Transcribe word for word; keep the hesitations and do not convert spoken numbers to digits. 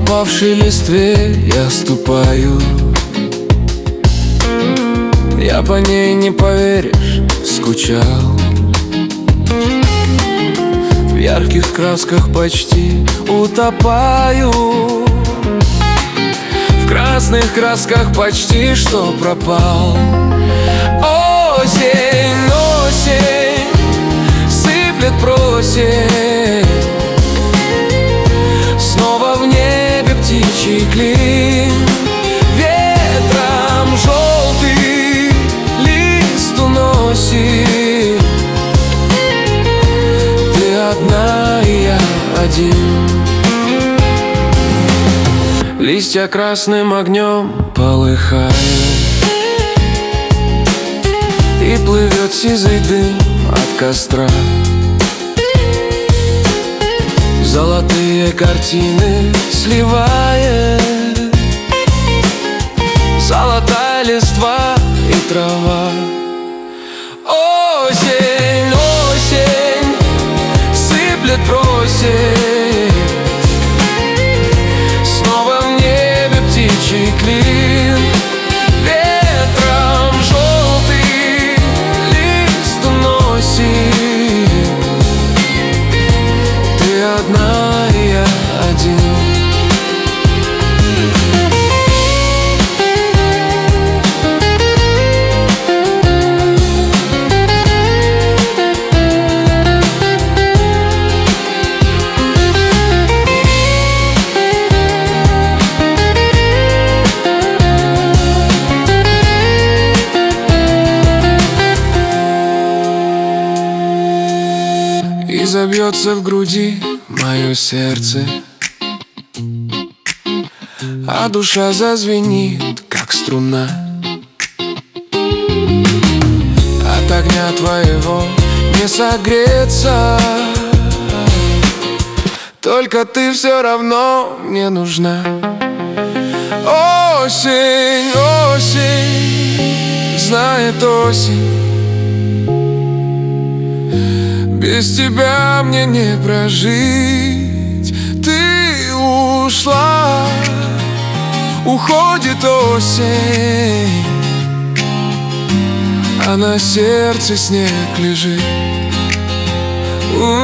опавшей листве я ступаю. Я по ней, не поверишь, скучал. В ярких красках почти утопаю. В красных красках почти что пропал. Осень, осень, сыплет просень. Снова в небе птичий клин. Ветром желтый лист уносит. Ты одна, и я один. Листья красным огнем полыхают, и плывет сизый дым от костра. Золотые картины сливает золотая листва и трава. Осень, осень, сыплет просень. Снова в небе птичий клин. Ветром желтый лист уносит. Ты одна, и я один. И забьется в груди мое сердце, а душа зазвенит, как струна. От огня твоего не согреться, только ты все равно мне нужна. Осень, осень, знает осень, без тебя мне не прожить. Ты ушла, уходит осень, а на сердце снег лежит. У-у-у.